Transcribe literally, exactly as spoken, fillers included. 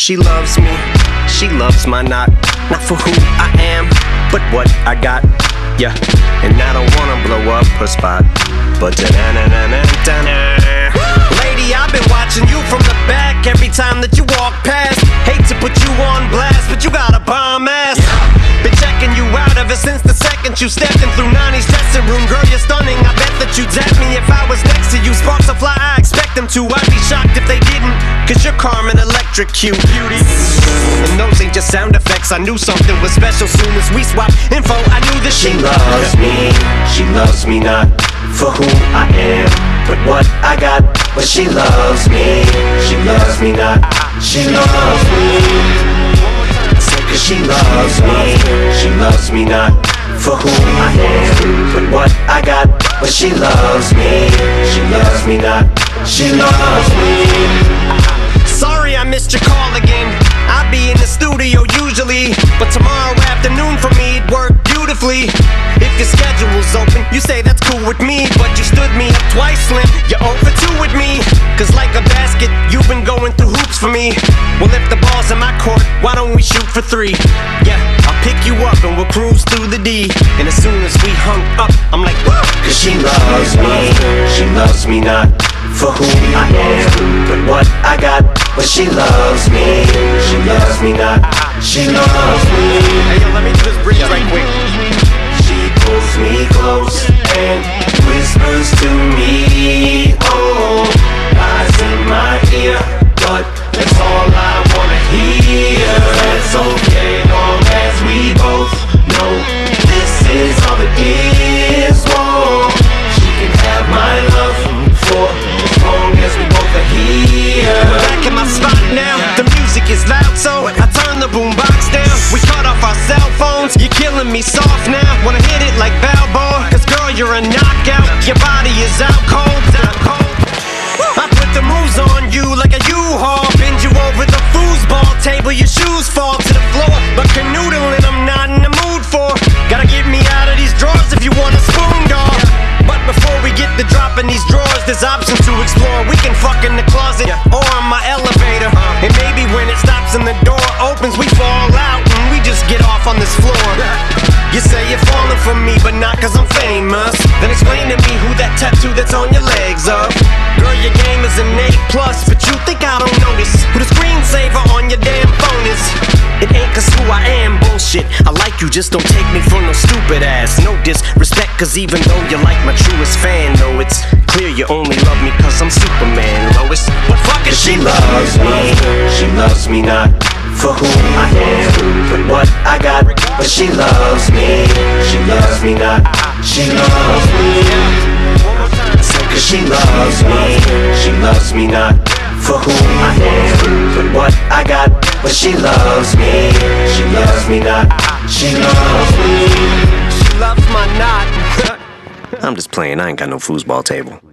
she loves me, she loves my knot. Not for who I am, but what I got. Yeah, and I don't wanna blow up her spot, but da-na-na-na-na-na-na. Lady, I've been watching you from the back every time that you walk past. Hate to put you on blast, but you got a bomb ass. Been checking you out ever since the second you stepped in through Nani's dressing room. Girl, you're stunning, I bet that you'd tap me if I was next to you. Sparks will fly, I expect them to. I'd be shocked if they didn't, cause you're calm and electric cute. Beauty. And those ain't just sound effects, I knew something was special soon as we swapped info. I knew that she loves me, she loves me not for who I am, but what I got. But she loves me, she loves me not, she loves me. Cause she loves me, she loves me not for who I am, but what I got. But she loves me, she loves me not, she loves me. Sorry I missed your call again, I'll be in the studio usually, but tomorrow afternoon for me it'd work beautifully. If your schedule's open, you say that's cool with me, but you stood me up twice, Slim, you're over two with me. Cause like a basket, you've been going through hoops for me. Well, if the ball's in my court, why don't we shoot for three? Yeah, I'll pick you up and we'll cruise through the D. And as soon as we hung up, I'm like, whoa. Cause she loves me, she loves me not for who I am, but what I got. But she loves me, she loves me not, she loves me. Hey yo, let me do this bridge right quick. She pulls me close and whispers to me, oh, lies in my ear, but that's all I wanna hear. That's okay, long as we both know this is all it is. Whoa, she can have my love for as long as we both are here. Back in my spot now, the music is loud, so I turn the boombox down. We cut off our cell phones, you're killing me soft now. Wanna hit it like Balboa, cause girl you're a knockout. Your body is out cold, out cold. I put the moves on you like a U-Haul, bend you over the foosball table, your shoes fall to the floor. But canoodling I'm not in the mood for. Gotta get me out of these drawers if you want a spoon, dog. But before we get to dropping these drawers, there's options to explore. We can fuck in the closet or on my elevator, and maybe when it stops and the door opens, we fall out and we just get off on this floor. You say you're falling for me, but not cause I'm famous. Then explain to me who that tattoo that's on your legs of. Girl, your game is an A plus, but you think I don't notice who the screensaver on your damn phone is. It ain't cause who I am, bullshit. I like you, just don't take me for no stupid ass. No disrespect, cause even though you're like my truest fan, no, it's clear you only love me cause I'm Superman, Lois. But fuck it, she loves me, she loves me not for who I am, but what I got. But she loves me, she loves me not, she loves me. Cause she loves me, she loves me not for who I am, but what I got. But she loves me, she loves me not, she loves me. She loves my knot. I'm just playing, I ain't got no foosball table.